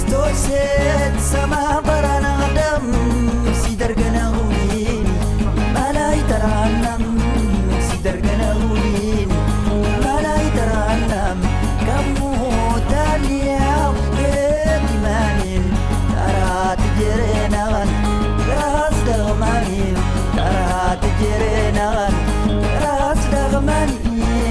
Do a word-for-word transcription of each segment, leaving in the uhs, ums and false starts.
ستوسد سما برانا دم سيدرقنا غولين مالاي ترانم سيدرقنا غولين مالاي ترانم كمو تاليا وقيت مانين ترى تجرينا راس دغمانين ترى تجرينا راس دغمانين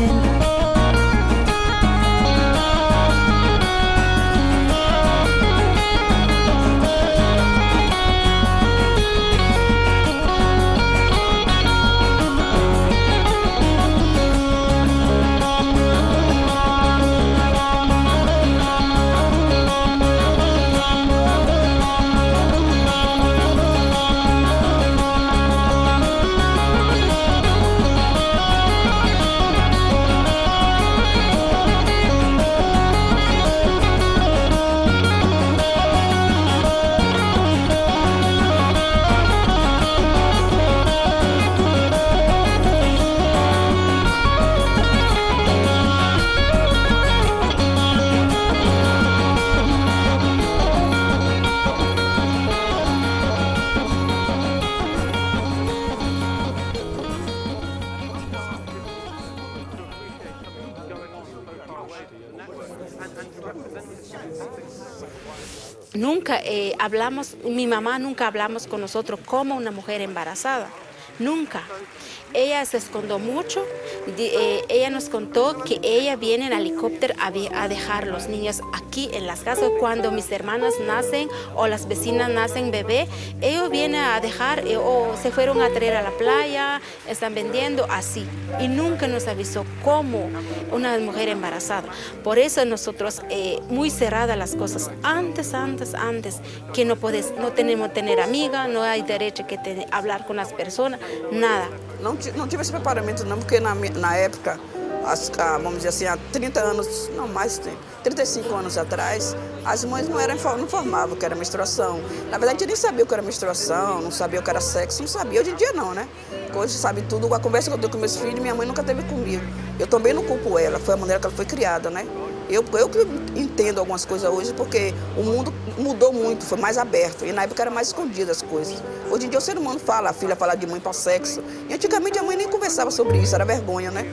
Nunca eh, hablamos, mi mamá nunca hablamos con nosotros como una mujer embarazada, nunca. Ella se escondió mucho, eh, ella nos contó que ella viene en helicóptero a, a dejar los niños aquí en las casas. Cuando mis hermanas nacen o las vecinas nacen bebé, ellos vienen a dejar eh, o se fueron a traer a la playa, están vendiendo así. Y nunca nos avisó como una mujer embarazada. Por eso nosotros, eh, muy cerradas las cosas, antes, antes, antes, que no, puedes, no tenemos tener amiga, no hay derecho que te, hablar con las personas, nada. Não, não tive esse preparamento não, porque na, na época, as, a, vamos dizer assim, há trinta anos, não mais, trinta e cinco anos atrás, as mães não, eram, não informavam o que era menstruação. Na verdade, a gente nem sabia o que era menstruação, não sabia o que era sexo, não sabia. Hoje em dia não, né? Hoje sabe tudo. A conversa que eu tenho com meus filhos, minha mãe nunca teve comigo. Eu também não culpo ela, foi a maneira que ela foi criada, né? Eu, eu que entendo algumas coisas hoje, porque o mundo mudou muito, foi mais aberto. E na época era mais escondido as coisas. Hoje em dia o ser humano fala, a filha fala de mãe para sexo. E antigamente a mãe nem conversava sobre isso, era vergonha, né?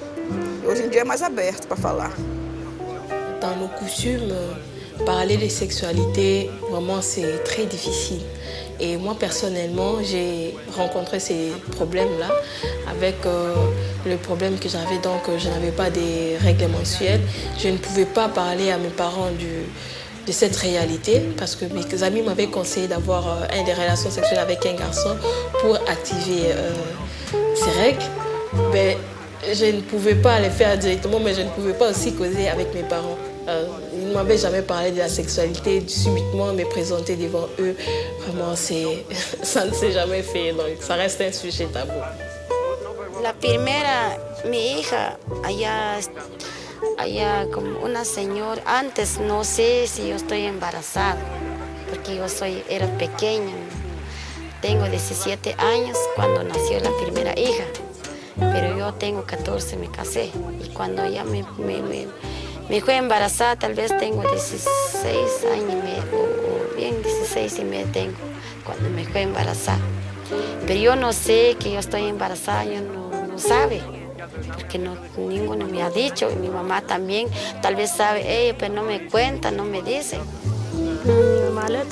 E hoje em dia é mais aberto para falar. Dans nos coutumes, parler de sexualité, vraiment c'est très difficile. Et moi personnellement, j'ai rencontré ces problèmes-là avec euh, le problème que j'avais, donc je n'avais pas des règles menstruelles. Je ne pouvais pas parler à mes parents du, de cette réalité parce que mes amis m'avaient conseillé d'avoir euh, des relations sexuelles avec un garçon pour activer euh, ces règles. Mais je ne pouvais pas les faire directement, mais je ne pouvais pas aussi causer avec mes parents. Euh, ils ne m'avaient jamais parlé de la sexualité, subitement me présenter devant eux. Vraiment, ça ne s'est jamais fait, donc ça reste un sujet tabou. La primera, mi hija, allá, allá como una señora, antes no sé si yo estoy embarazada, porque yo soy, era pequeña, tengo diecisiete años cuando nació la primera hija, pero yo tengo catorce, me casé, y cuando ella me, me, me Me fue embarazada, tal vez tengo dieciséis años y medio, o bien dieciséis y medio tengo, cuando me fue embarazada. Pero yo no sé que yo estoy embarazada, yo no, no sabe, porque no, ninguno me ha dicho, y mi mamá también, tal vez sabe, ella, pero no me cuenta, no me dice. ማለት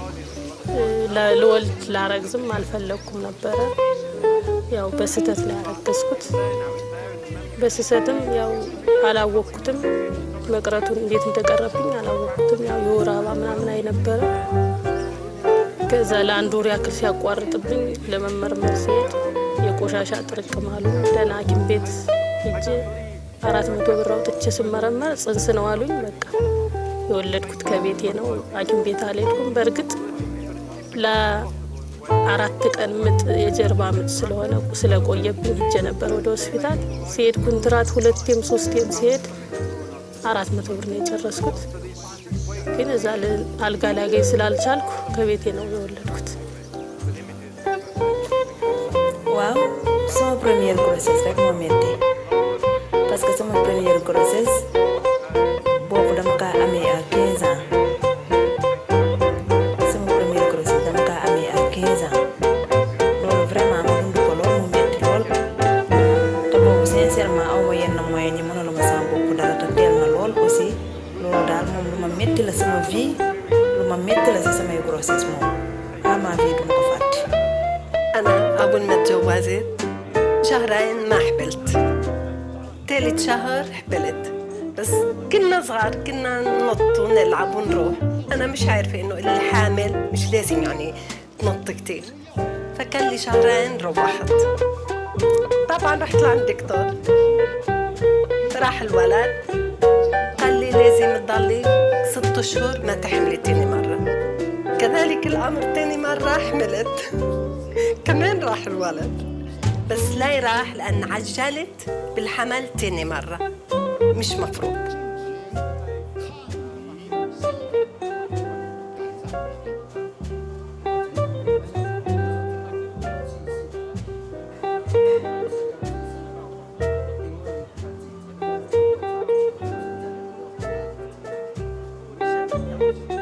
ለወልድ ላረግዝም አልፈለኩም ነበረ ያው በስተት ላይ አረገዝኩት በስተትም ያው አላወቅኩትም መቅረቱን እንዴት እንደቀረብኝ አላወቅኩትም ያው የወር አበባ ምናምን አይነበረ ከዛ ለአንድ ወር ያክል ሲያቋርጥብኝ ለመመርመር ሲሄድ የቆሻሻ ጥርቅም አሉ ደህና ሐኪም ቤት ሄጄ አራት መቶ ብር አውጥቼ ስመረመር ጽንስ ነው አሉኝ በቃ የወለድኩት ከቤቴ ነው ሐኪም ቤት አልሄድኩም በርግጥ ለአራት ቀን ምጥ የጀርባ ምጥ ስለሆነ ስለቆየብኝ ሄጄ ነበር ወደ ሆስፒታል ሲሄድ ኩንትራት ሁለቴም ሶስቴም ሲሄድ አራት መቶ ብር ነው የጨረስኩት ግን እዛ አልጋ ላይ ስላልቻልኩ ከቤቴ ነው የወለድኩት Wow, somos primer grossesse regularmente. Parce que somos primer grossesse, beaucoup de cas à mes quinze ans. vie لما ميت لازم ما يقرأ اسمه أما في بمقفات. أنا أول ما تجوزت شهرين ما حبلت، ثالث شهر حبلت، بس كنا صغار كنا ننط ونلعب ونروح. أنا مش عارفة إنه اللي حامل مش لازم يعني تنط كتير، فكان لي شهرين روحت. طبعا رحت لعند الدكتور، راح الولد قال لي لازم تضلي ست أشهر ما تحملي تاني مرة. كذلك الأمر تاني مرة حملت كمان راح الولد، بس لا راح لأن عجلت بالحمل تاني مرة، مش مفروض. Thank you.